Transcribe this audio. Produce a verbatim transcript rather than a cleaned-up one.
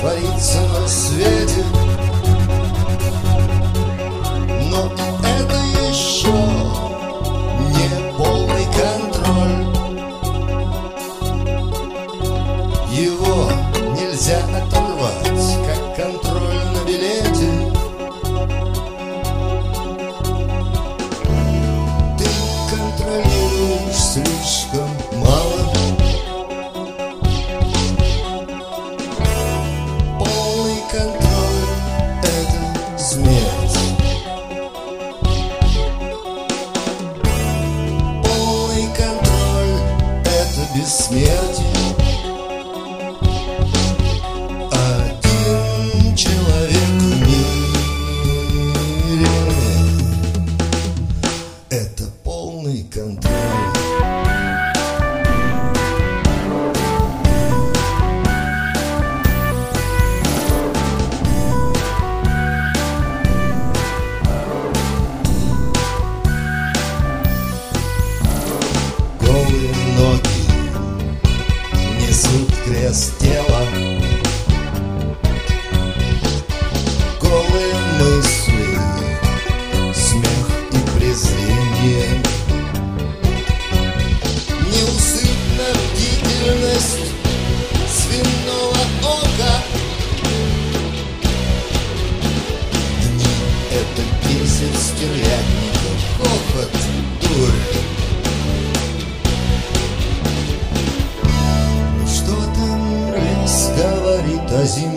творится на свете. Но это еще не полный контроль. Его нельзя оторвать, как контроль на билете. Ты контролируешь слишком мало. Полный контроль — это смерть. Полный контроль — это бессмертие. Один человек в мире — это полный контроль. Голые ноги несут крест тела. Голые мысли, смех и презрение. Неусыпна бдительность свиного ока. Дни — это десять стервятников, хохот, дурь. Ну что там лес говорит о зиме?